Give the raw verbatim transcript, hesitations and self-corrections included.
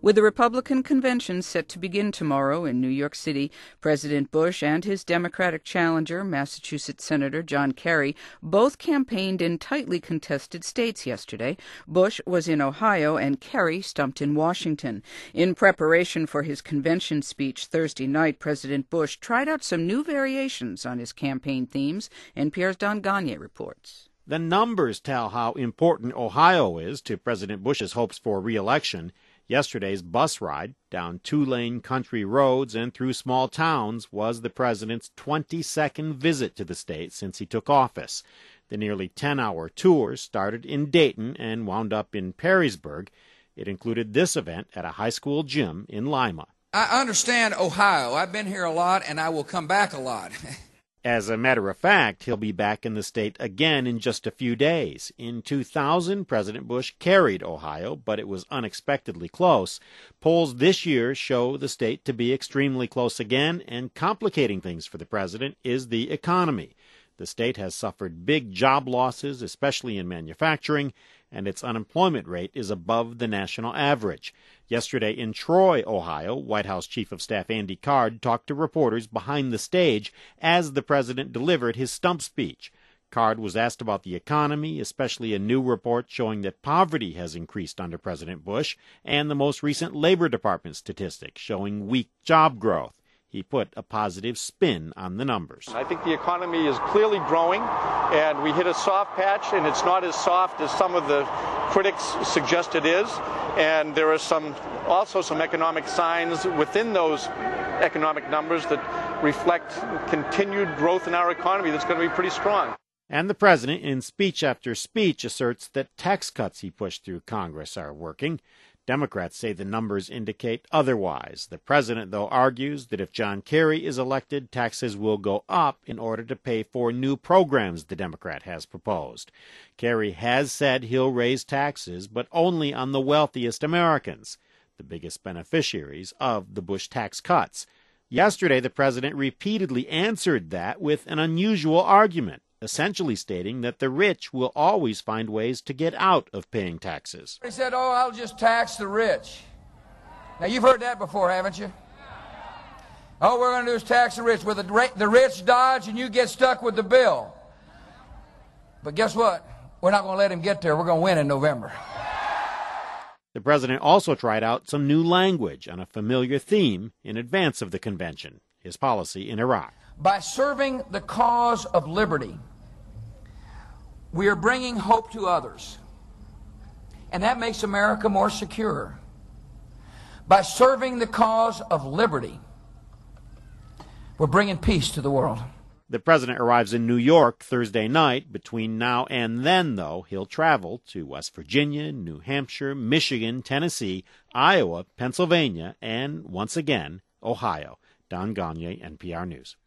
With the Republican convention set to begin tomorrow in New York City, President Bush and his Democratic challenger, Massachusetts Senator John Kerry, both campaigned in tightly contested states yesterday. Bush was in Ohio and Kerry stumped in Washington. In preparation for his convention speech Thursday night, President Bush tried out some new variations on his campaign themes. N P R's Don Gagne reports. The numbers tell how important Ohio is to President Bush's hopes for re-election. Yesterday's bus ride down two-lane country roads and through small towns was the president's twenty-second visit to the state since he took office. The nearly ten-hour tour started in Dayton and wound up in Perrysburg. It included this event at a high school gym in Lima. I understand Ohio. I've been here a lot, and I will come back a lot. As a matter of fact, he'll be back in the state again in just a few days. In two thousand, President Bush carried Ohio, but it was unexpectedly close. Polls this year show the state to be extremely close again, and complicating things for the president is the economy. The state has suffered big job losses, especially in manufacturing, and its unemployment rate is above the national average. Yesterday in Troy, Ohio, White House Chief of Staff Andy Card talked to reporters behind the stage as the president delivered his stump speech. Card was asked about the economy, especially a new report showing that poverty has increased under President Bush, and the most recent Labor Department statistics showing weak job growth. He put a positive spin on the numbers. I think the economy is clearly growing, and we hit a soft patch, and it's not as soft as some of the critics suggest it is. And there are some also some economic signs within those economic numbers that reflect continued growth in our economy that's going to be pretty strong. And the president, in speech after speech, asserts that tax cuts he pushed through Congress are working. Democrats say the numbers indicate otherwise. The president, though, argues that if John Kerry is elected, taxes will go up in order to pay for new programs the Democrat has proposed. Kerry has said he'll raise taxes, but only on the wealthiest Americans, the biggest beneficiaries of the Bush tax cuts. Yesterday, the president repeatedly answered that with an unusual argument, essentially stating that the rich will always find ways to get out of paying taxes. He said, oh, I'll just tax the rich. Now, you've heard that before, haven't you? All we're going to do is tax the rich. With the, the rich dodge and you get stuck with the bill. But guess what? We're not going to let him get there. We're going to win in November. The president also tried out some new language on a familiar theme in advance of the convention, his policy in Iraq. By serving the cause of liberty, we are bringing hope to others, and that makes America more secure. By serving the cause of liberty, we're bringing peace to the world. The president arrives in New York Thursday night. Between now and then, though, he'll travel to West Virginia, New Hampshire, Michigan, Tennessee, Iowa, Pennsylvania, and, once again, Ohio. Don Gagne, N P R News.